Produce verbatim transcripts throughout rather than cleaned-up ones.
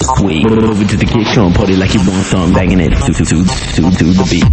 sweet. Move it to the kick drum, party like you want some, banging it to to to to to the beat.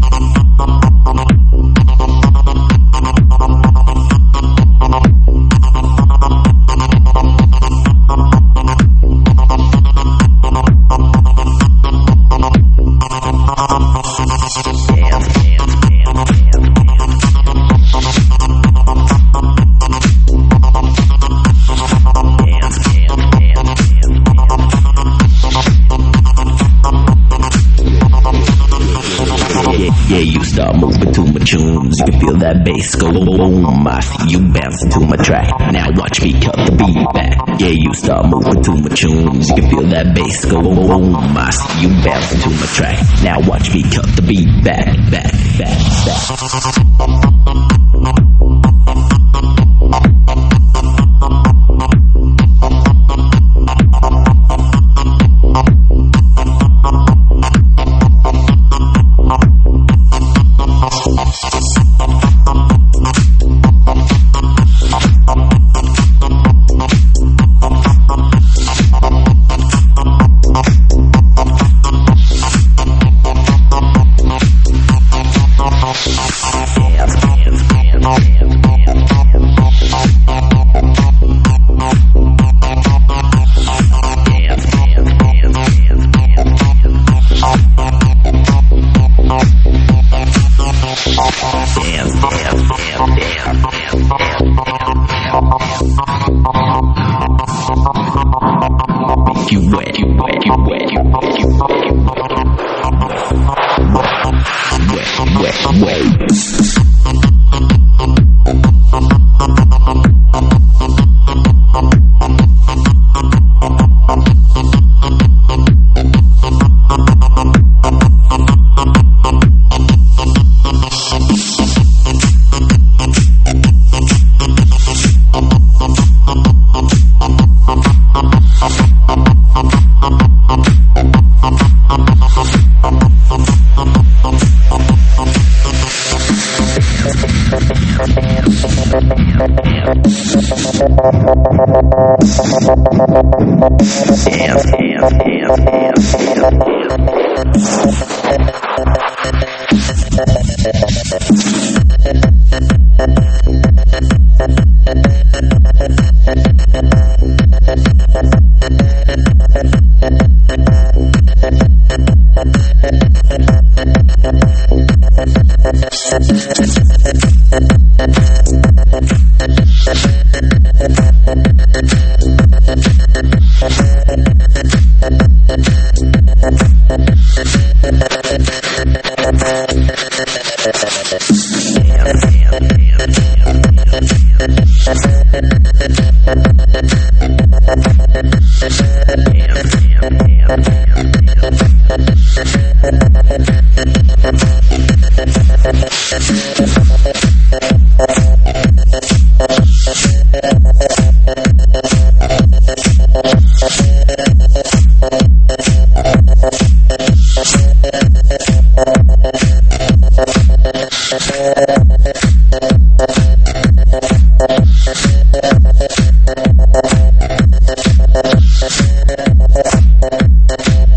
Yeah, you start moving to my tunes. You can feel that bass go boom. I see you bouncing to my track. Now watch me cut the beat back. Yeah, you start moving to my tunes. You can feel that bass go boom. I see you bouncing to my track. Now watch me cut the beat back, back, back, back. You wet, you wet, you wet, you wet, you wet, you wet, wet, wet, wet. We'll be right back.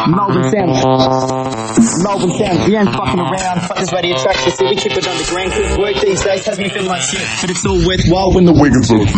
Melbourne sound. Melbourne sound. We ain't fucking around. Fuck this radio tracks. You see, we keep it underground. Cause work these days has me feeling like shit. But it's all worthwhile when the wiggins are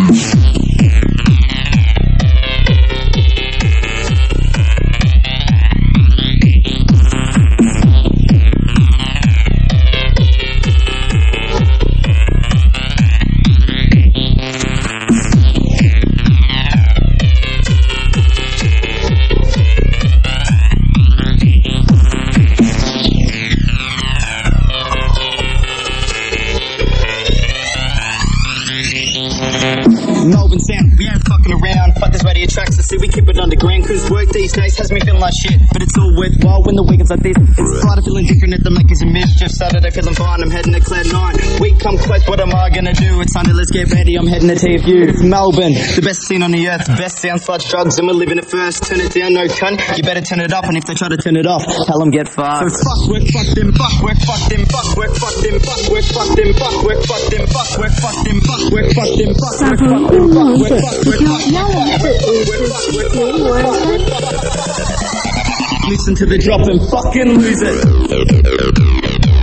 Melbourne sound, we ain't fucking around. Fuck this radio tracks, I see we keep it underground. Cause work these days has me feeling like shit. But it's all worthwhile when the weekends like this. It's Friday feeling different at the makers of mischief. Saturday feeling fine, I'm heading to Cloud nine. Week come close, what am I gonna do? It's Sunday, let's get ready, I'm heading to T F U. It's Melbourne, the best scene on the earth. Best sound, such drugs, and we're living it first. Turn it down, no cunt, you better turn it up. And if they try to turn it off, tell them get fucked. So fuck work, fuck them, fuck work, fuck them, fuck work, fuck them, fuck work, fuck them, fuck work, fuck them, fuck work, fuck them, fuck work, fuck them, fuck work, fuck them, fuck work, fuck work, fuck work, listen to the drop and fucking lose it.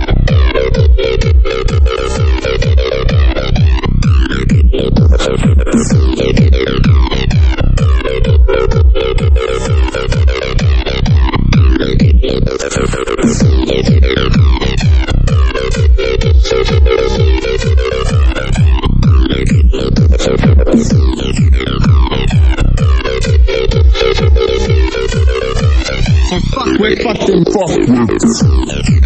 So fuck with, fuck them, fuck with.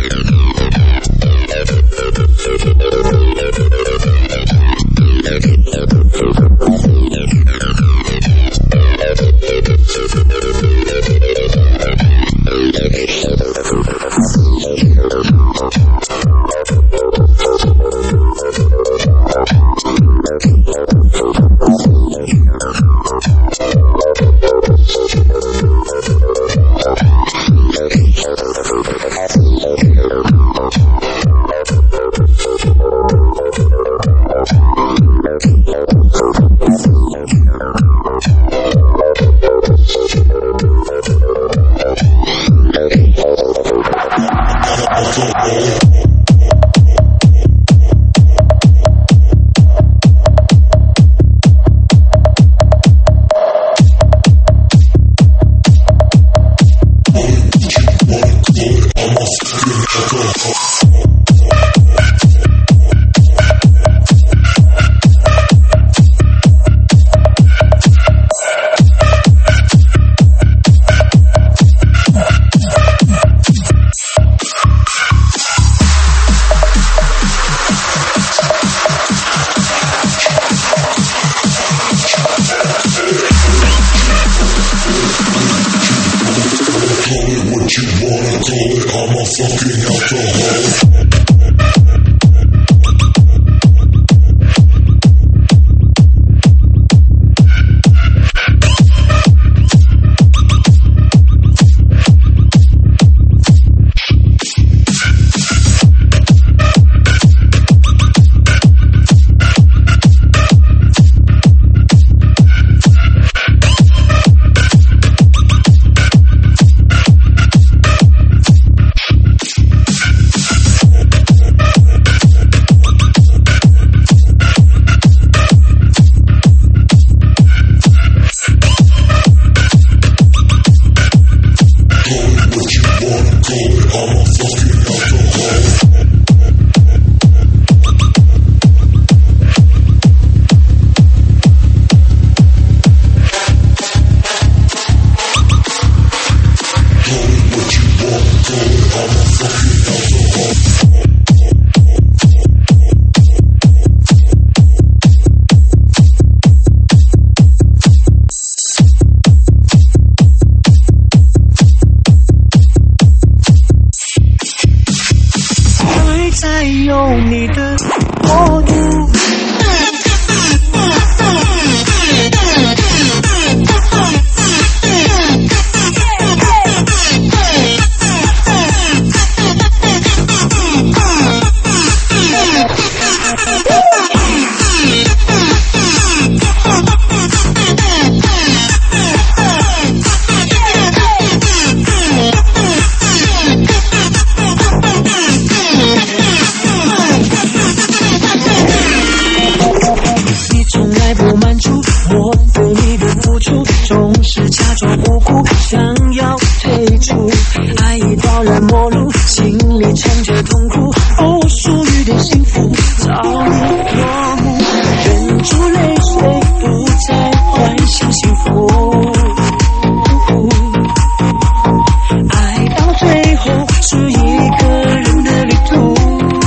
顾，想要退出，爱已到了末路，心里藏着痛苦，不属于的幸福早已落幕，忍住泪水，不再幻想幸福。爱到最后是一个人的旅途，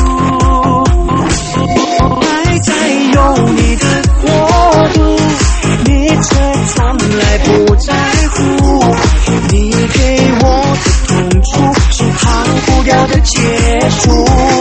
爱在有你的国度，你却从来不在乎，你给我的痛楚是逃不掉的结束。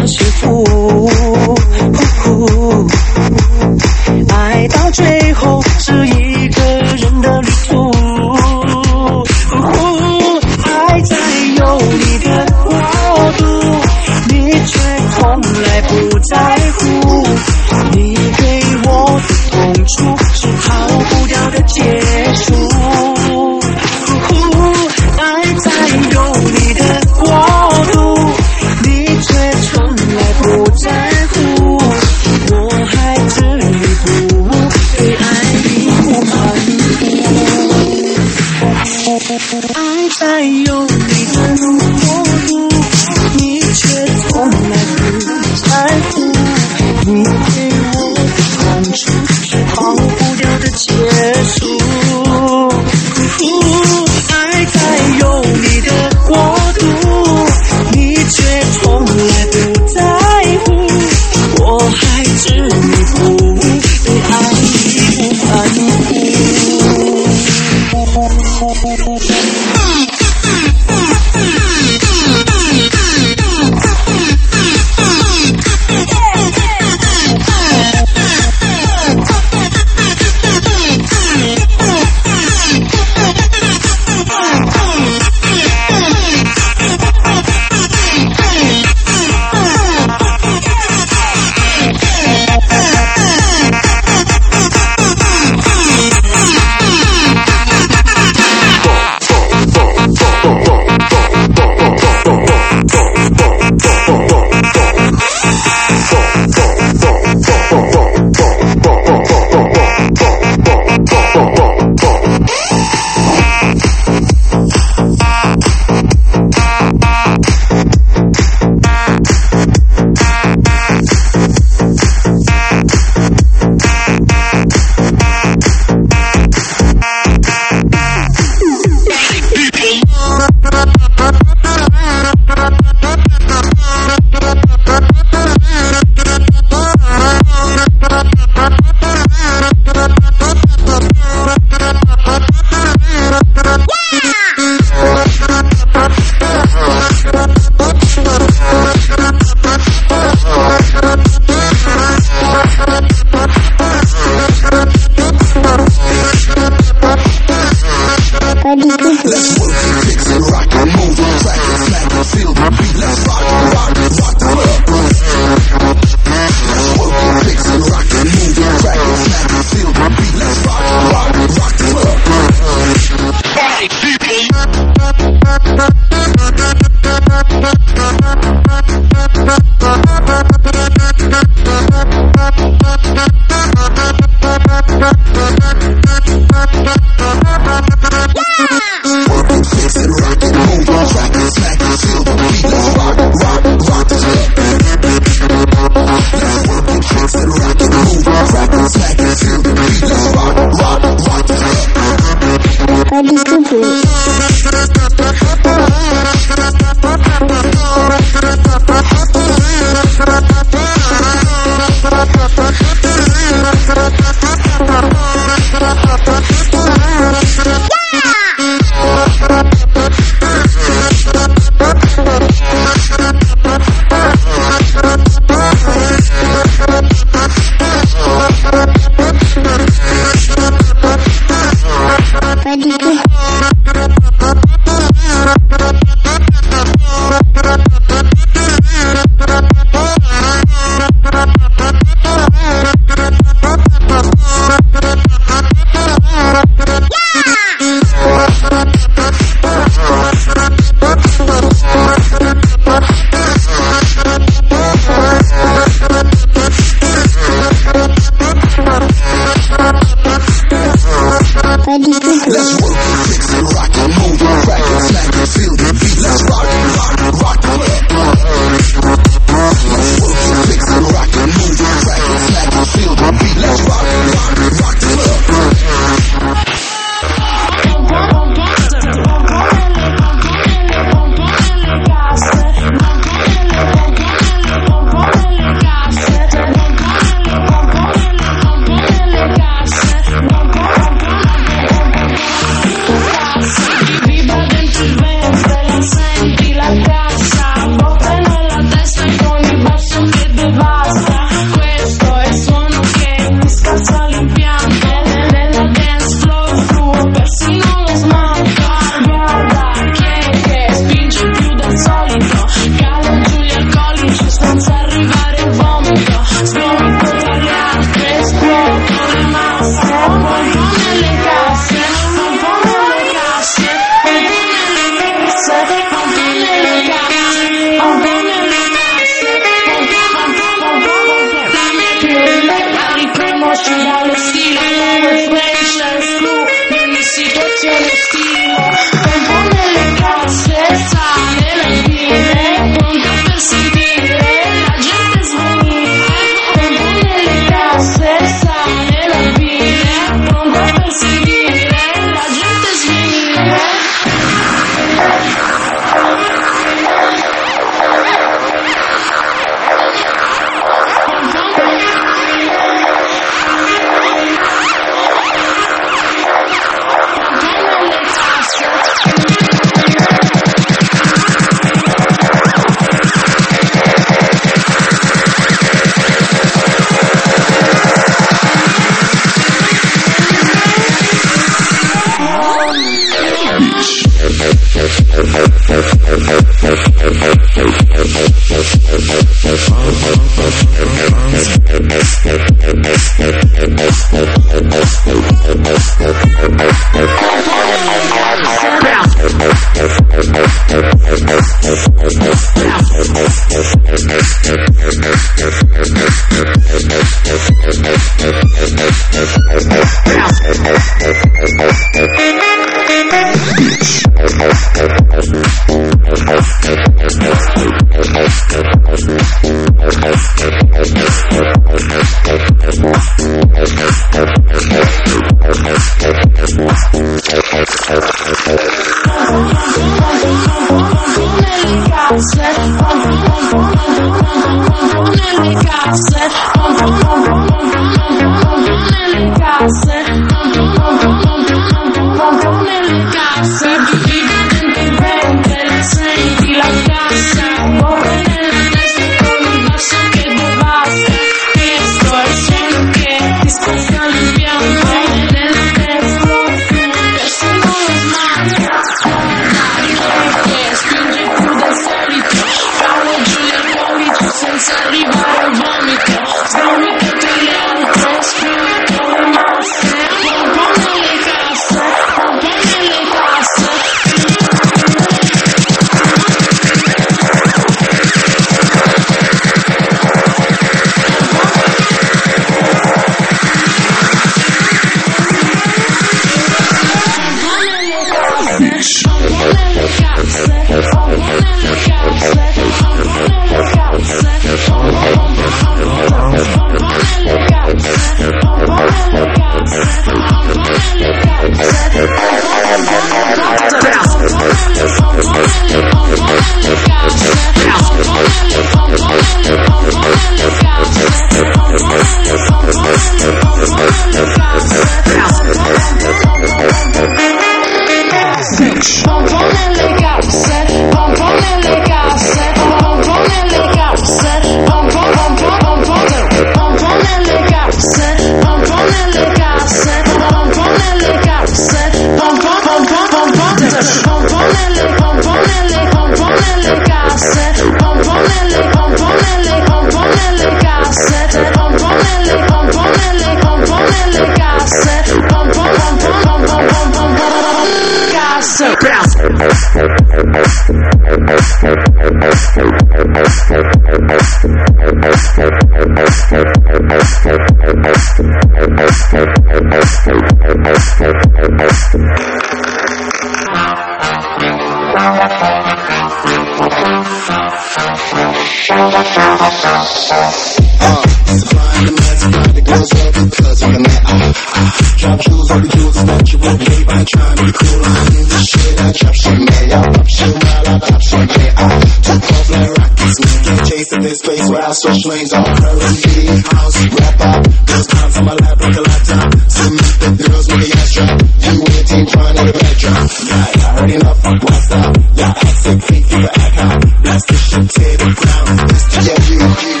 Switch lanes on currency, house, wrap up. Those times on my lap like a laptop. Some the girls with the ass drop. You and your team trying to the backdrop. Yeah, I heard enough, why stop? Yeah, act sick, feet, keep it act hot. Blast this shit to the ground. It's the yeah, you, you.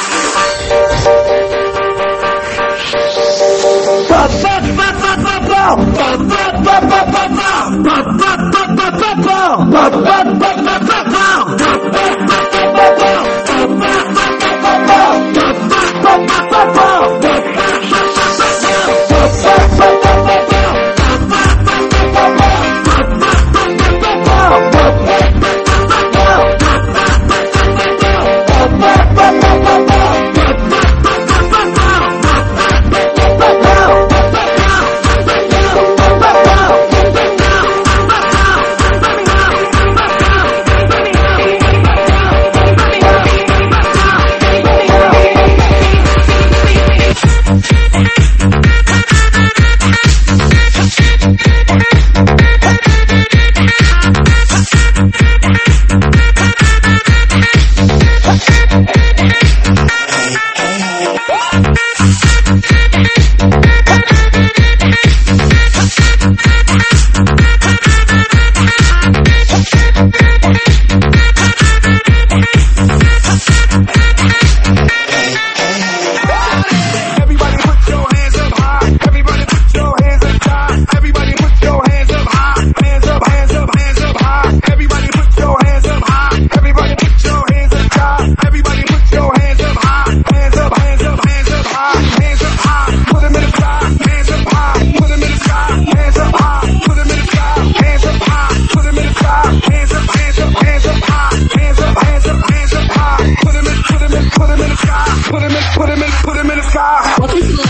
Ba ba ba ba ba ba ba ba ba ba ba ba ba ba ba ba ba ba ba ba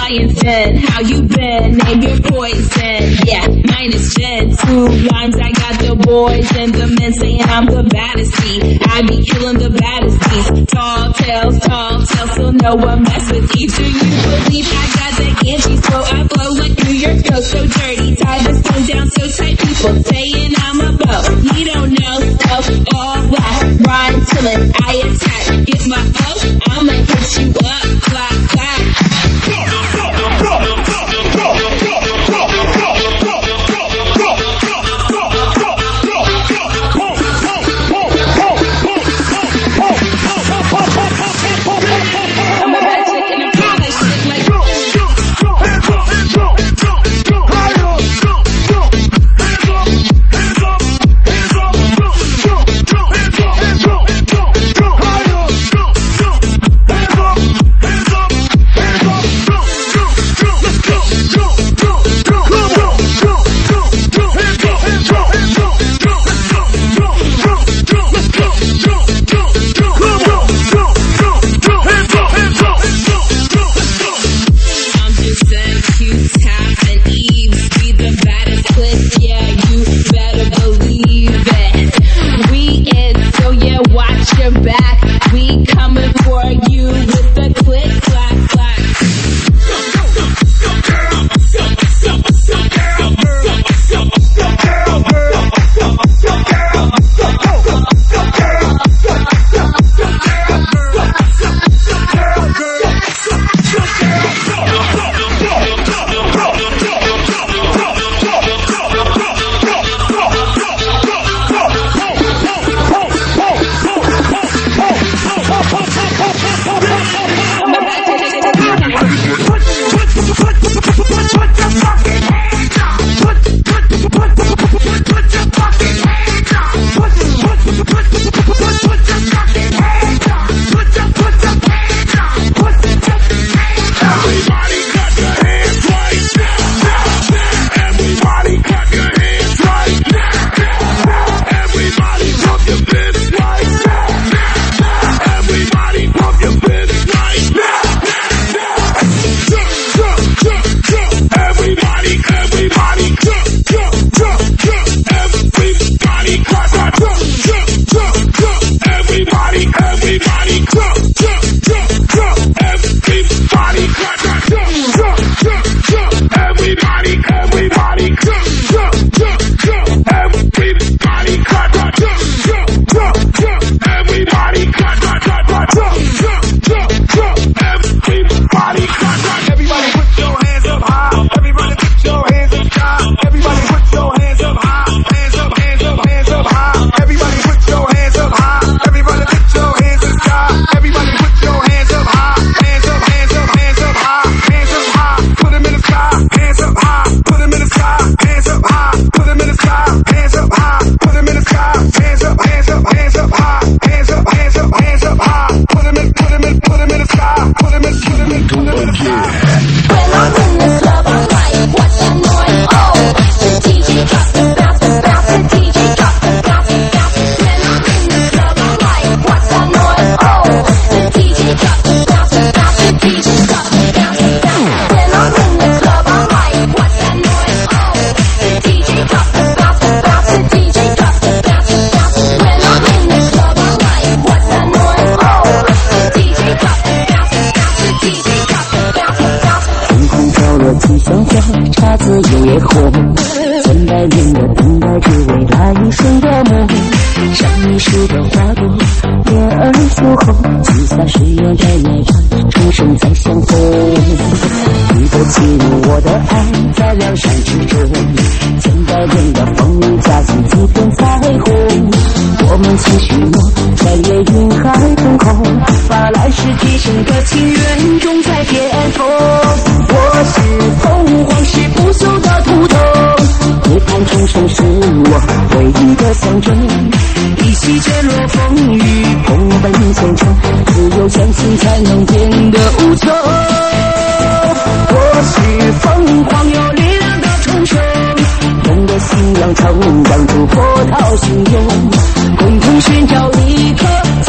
lion's den. How you been? Name your poison. Yeah, mine is gin. Two lines, I got the boys and the men saying I'm the baddest bee. I be killing the baddest bees. Tall tales, tall tales, so no one mess with you. Do you believe I got that Ganges flow? I flow like New York girl, so dirty. Tie the stone down so tight, people saying I'm a bow. You don't know, oh, all that. Rhyme tillin', I attack. Get my O, I'ma hit you up, clap, clap.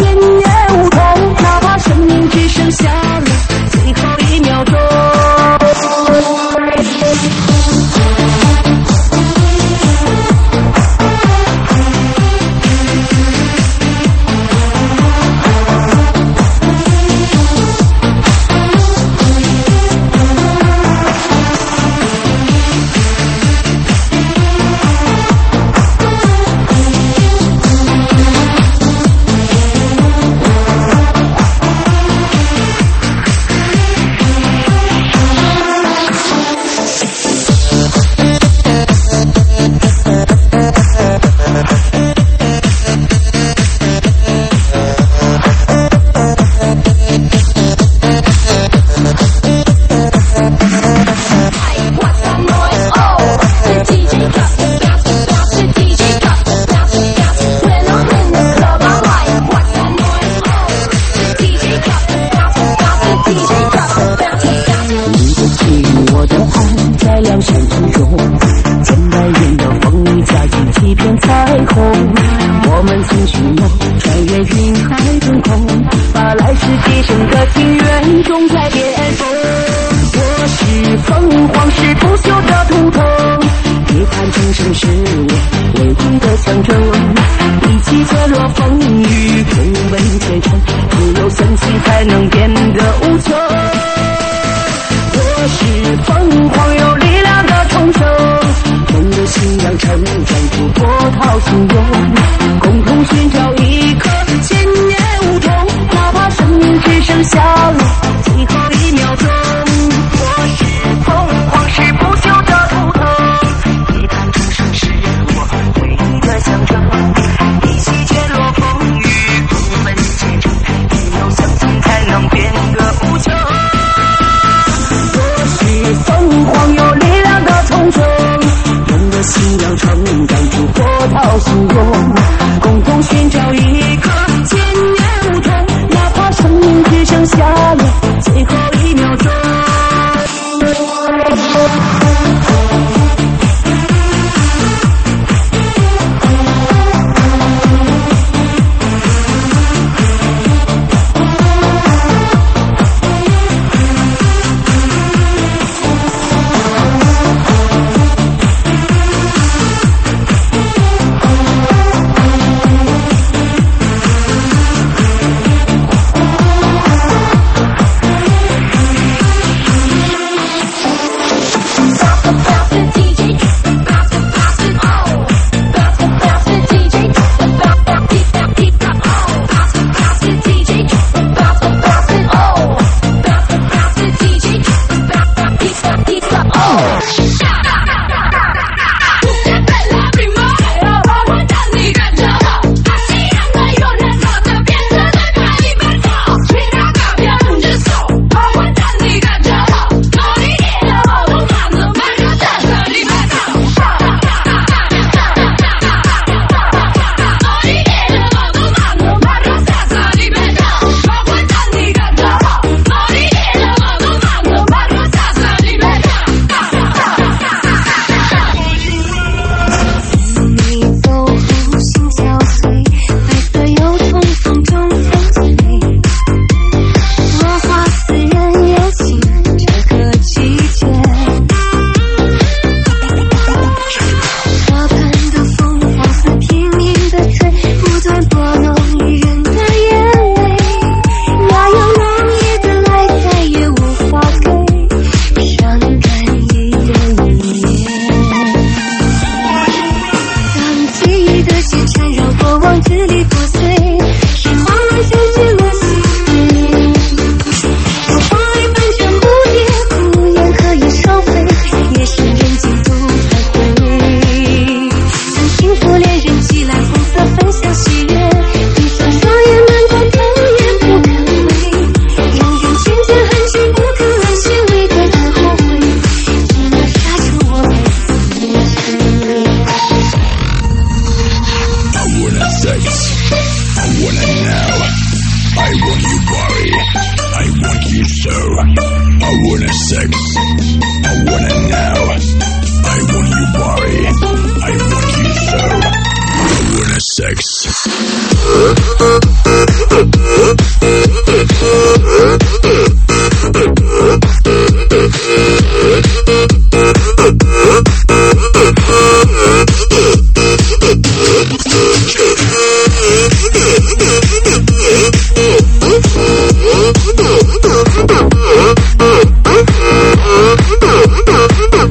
哪怕生命只剩下了最后一秒钟。 几整个庭院种在巅峰。我是凤凰，是不朽的图腾，别看终生是我唯一的象征。一起揭落风雨，共奔前程，只有神奇才能变得无穷。我是凤凰，有力量的重生，用的信仰成长出波涛汹涌，共同寻找一颗千年梧桐，哪怕生命只剩下了最后一秒钟。我是凤凰，是不朽的图腾，别看终生是我唯一的象征，一起揭落风雨，共奔前程，只有相信才能变得无穷。凤凰有力量的重生，用的信仰成长出波涛汹涌，共同寻找一颗千年梧桐，哪怕生命只剩下了最后一秒钟。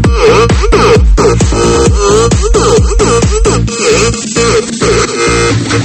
We'll be right back.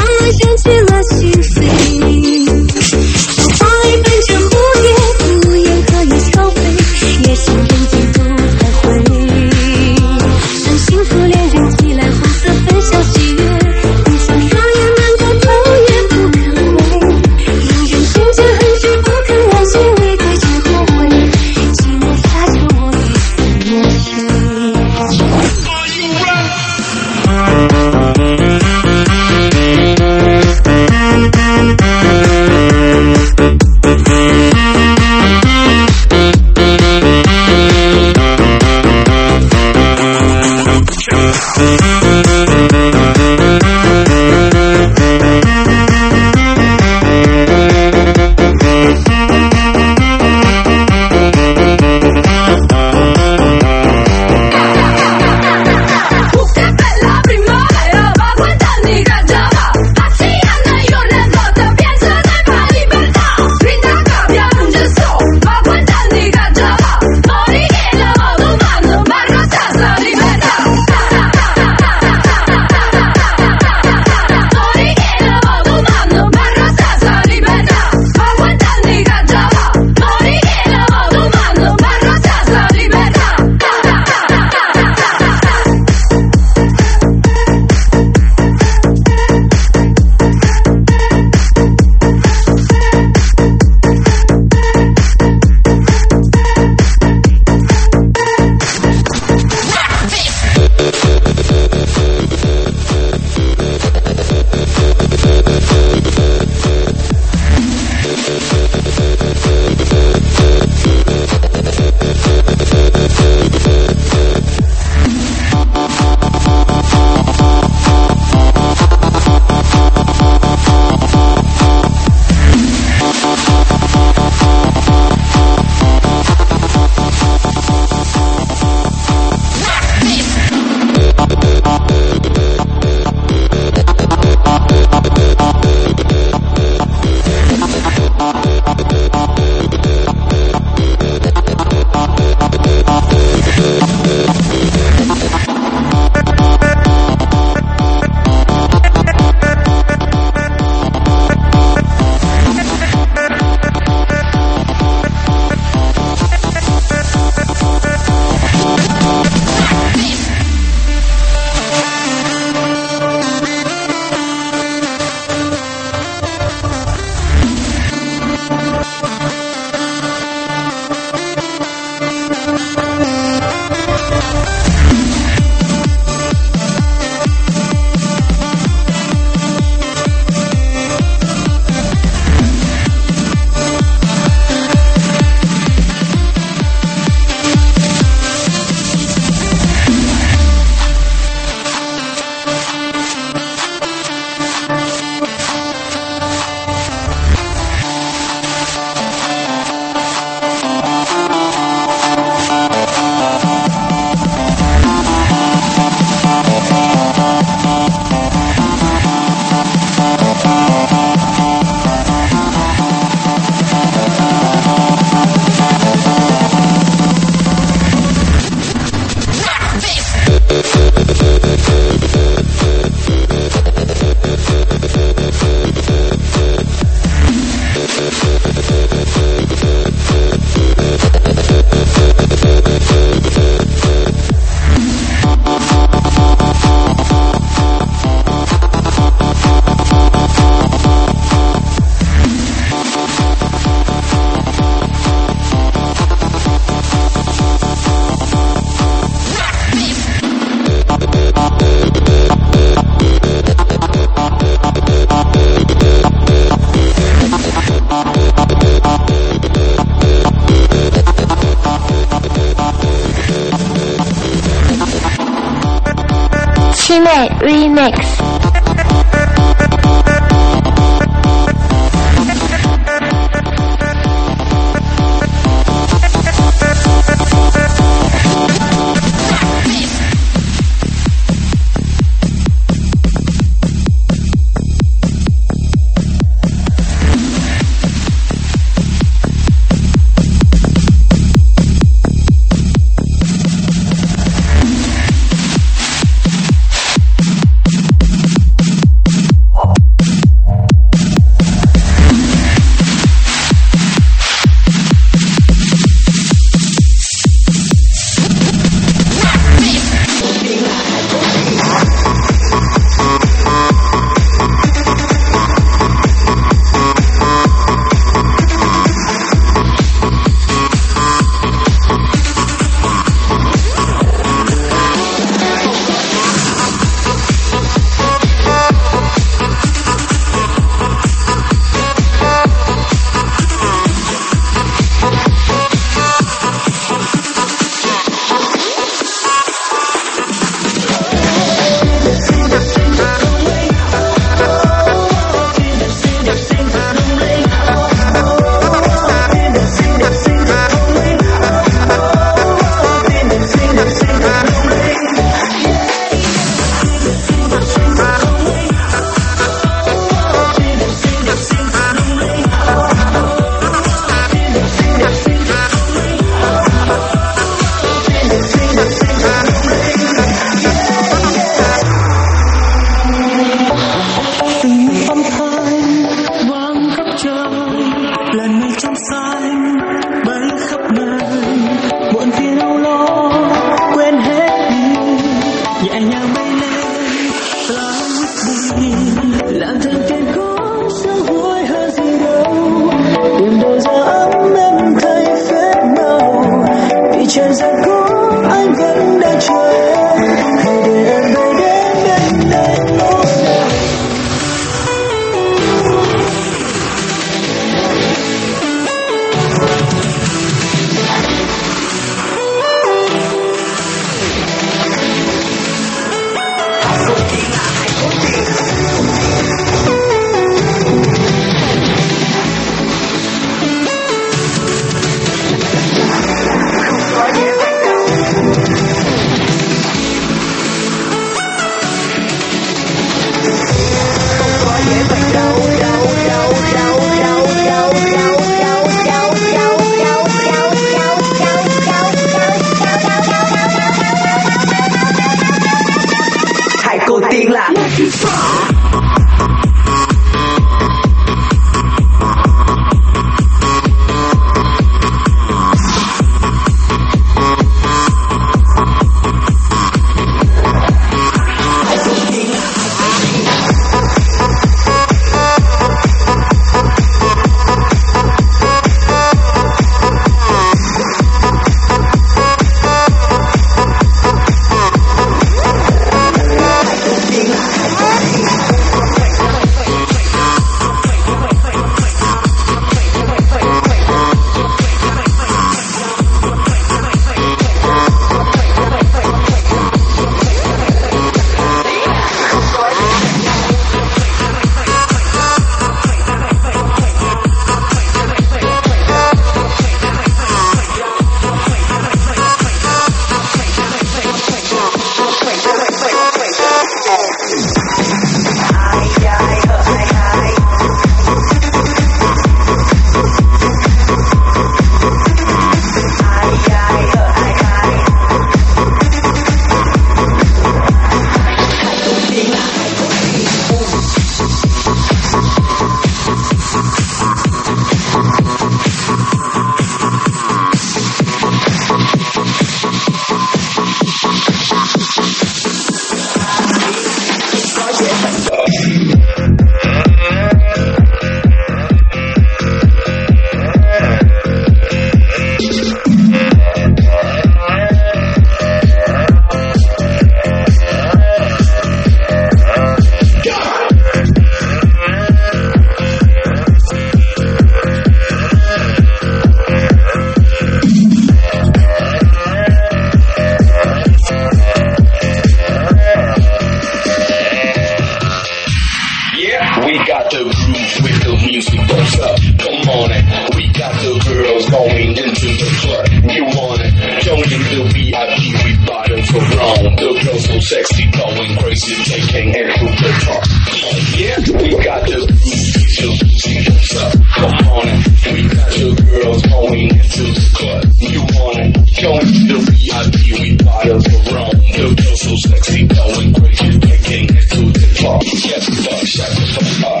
your seatbelts up. Come on it, we got the girls going into the club. You want it? Join the V I P, we bottles for wrong. The girls so sexy, going crazy, taking it to the top. Yeah, we got the seatbelts up. Come on it, we got the girls going into the club. You want it? Join the V I P, we bottles for wrong. The girls so sexy, going crazy, taking it to the top. Yes, fuck, shut the fuck up.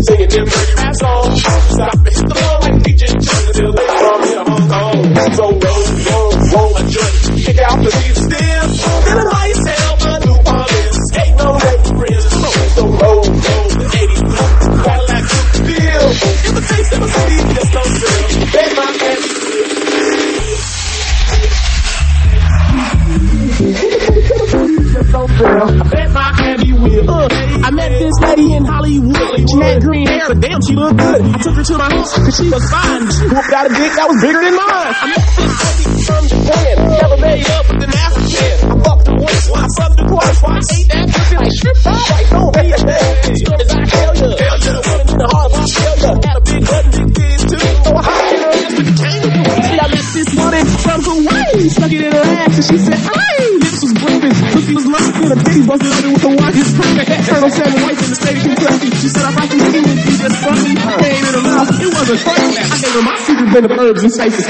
singing them dirty rap songs. Stop and hit the floor like D J Jones till they from here to Hong Kong. So roll, roll, roll a joint, kick out the seats still. Then a nice hell, my new promise. Ain't no way for friends. So roll, roll the eighty-two, Cadillac Coupe deal. If the taste of a city just don't sell, bet my ass I bet my Abby will. Uh, I met this lady in Hollywood. She had green hair, but damn, she looked good. I took her to my house because she was fine. She whooped out a dick that was bigger than mine. I met this lady from Japan. Never made up with an African. I fucked her once, I fucked her twice. I ate that pussy like shit. Like, no, hey, hey. Stories I tell ya. Hell yeah, woman in the heart of Australia. Had a big butt and big titties too. So I hopped in her ass with the kangaroo. See, I met this woman from Hawaii. Stuck it in her ass and she said, hey, lips was breathing. Pussy was lucky. The titties busted open with the watches. Colonel Samuel White in the state of Kentucky. She said, if I can see it, you just fucking came in her mouth. It wasn't funny. I gave her my secret blend of herbs and spices.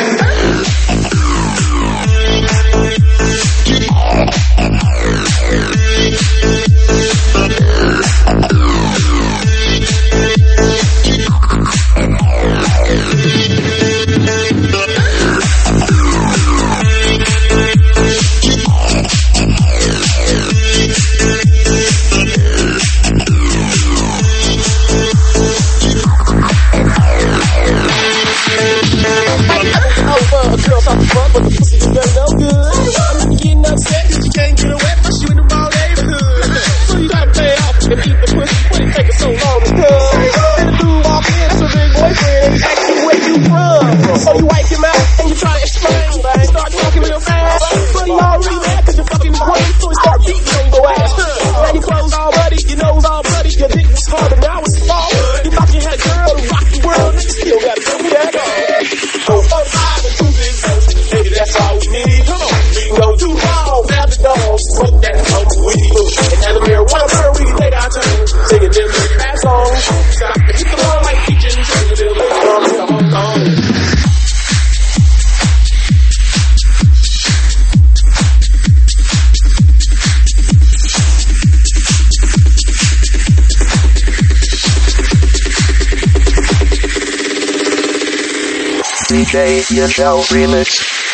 But the pussy is very no good. I'm getting upset cause you can't get her wet, but you in the wrong neighborhood. So you gotta pay off and eat the pussy. What it taking so long to come? And the dude walk in, that's a big boyfriend, and he asks you where you from. So you wipe him out and you try to explain. Start talking real fast, but he already mad cause you're fucking great. So he start beating on your ass. Now your clothes all muddy, your nose all bloody, your dick was hard and now it's small. You thought you had a girl to rock the world, and you still gotta do that. So unfive and two big votes. Baby, that's all we need. Come on. We can go too long. Grab the dog. Smoke that smoke weed. And as a marijuana burn, we can take our turn. Singing them dirty rap songs. Stop and hit the ball like D J Jones till they from here to Hong Kong. D J Yashel Remix.